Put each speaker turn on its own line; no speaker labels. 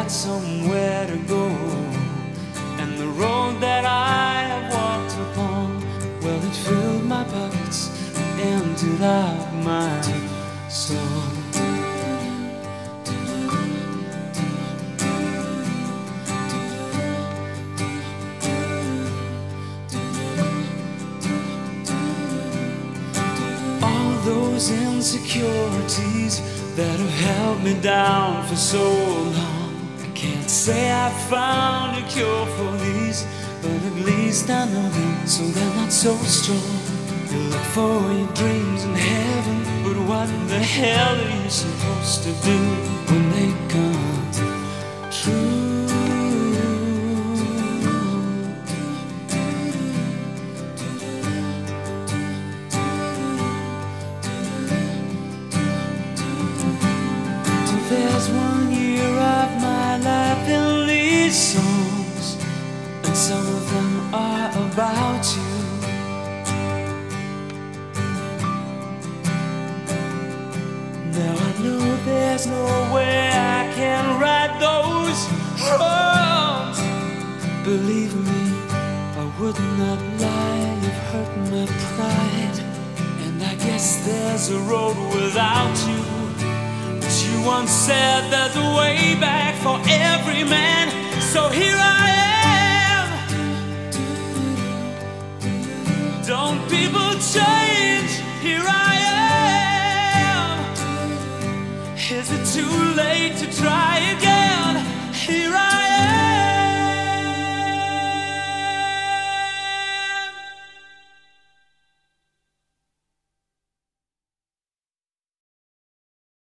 got somewhere to go. And the road that I have walked upon, well, it filled my pockets and emptied out my soul. All those insecurities that have held me down for so long, I can't say I found a cure for these, but at least I know them, so they're not so strong. You look for your dreams in heaven, but what the hell are you supposed to do when they come true? There's 1 year of my life in these songs, and some of them are about you. Now I know there's no way I can right those wrongs. Believe me, I would not lie, you've hurt my pride. And I guess there's a road without you. You once said there's a way back for every man, so here I am. Don't people change? Here I am. Is it too late to try again? Here I am.